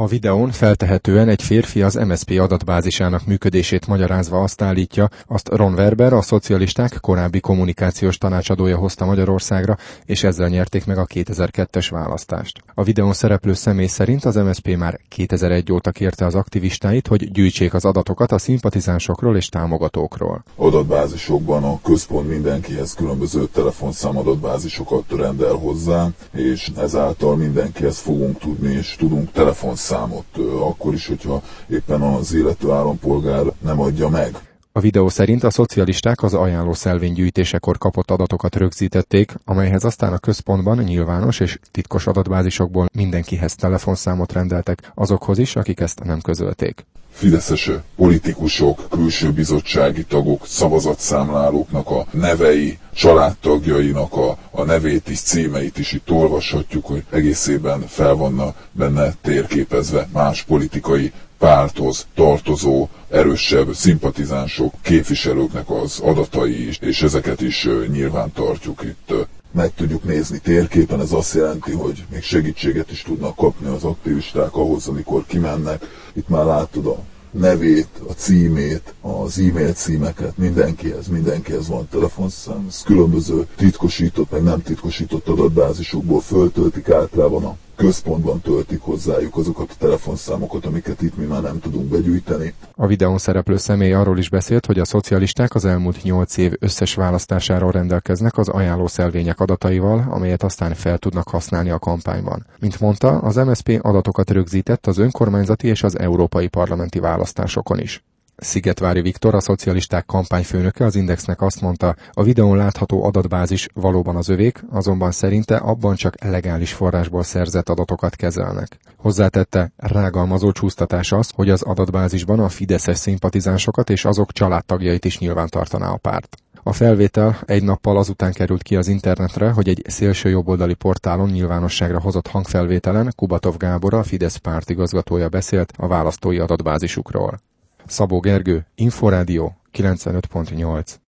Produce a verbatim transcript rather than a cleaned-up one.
A videón feltehetően egy férfi az em es zé pé adatbázisának működését magyarázva azt állítja, azt Ron Werber, a szocialisták korábbi kommunikációs tanácsadója hozta Magyarországra, és ezzel nyerték meg a kétezer-kettes választást. A videón szereplő személy szerint az em es zé pé már kétezer-egy óta kérte az aktivistáit, hogy gyűjtsék az adatokat a szimpatizánsokról és támogatókról. Adatbázisokban a központ mindenkihez különböző telefonszám adatbázisokat rendel hozzá, és ezáltal mindenkihez fogunk tudni, és tudunk telefonszámot akkor is, hogyha éppen az illető állampolgár nem adja meg. A videó szerint a szocialisták az ajánlószelvénygyűjtésekor kapott adatokat rögzítették, amelyhez aztán a központban nyilvános és titkos adatbázisokból mindenkihez telefonszámot rendeltek, azokhoz is, akik ezt nem közölték. Fideszes politikusok, külső bizottsági tagok, szavazatszámlálóknak a nevei, családtagjainak a, a nevét is, címeit is itt olvashatjuk, hogy egészében fel vannak benne térképezve más politikai párthoz tartozó, erősebb szimpatizánsok, képviselőknek az adatai is, és ezeket is nyilván tartjuk itt. Meg tudjuk nézni térképen, ez azt jelenti, hogy még segítséget is tudnak kapni az aktivisták ahhoz, amikor kimennek. Itt már látod a nevét, a címét, az e-mail címeket, mindenkihez, mindenkihez van telefonszám, ez különböző titkosított, meg nem titkosított adatbázisokból föltöltik, általában a központban töltik hozzájuk azokat a telefonszámokat, amiket itt mi már nem tudunk begyűjteni. A videón szereplő személy arról is beszélt, hogy a szocialisták az elmúlt nyolc év összes választásáról rendelkeznek az ajánlószelvények adataival, amelyet aztán fel tudnak használni a kampányban. Mint mondta, az em es zé pé adatokat rögzített az önkormányzati és az európai parlamenti választásokon is. Szigetvári Viktor, a szocialisták kampányfőnöke az Indexnek azt mondta, a videón látható adatbázis valóban az övék, azonban szerinte abban csak legális forrásból szerzett adatokat kezelnek. Hozzátette, rágalmazó csúsztatás az, hogy az adatbázisban a fideszes szimpatizánsokat és azok családtagjait is nyilván tartaná a párt. A felvétel egy nappal azután került ki az internetre, hogy egy szélső jobboldali portálon nyilvánosságra hozott hangfelvételen Kubatov Gábor, a Fidesz pártigazgatója beszélt a választói adatbázisukról. Szabó Gergő, Inforádió kilencvenöt pont nyolc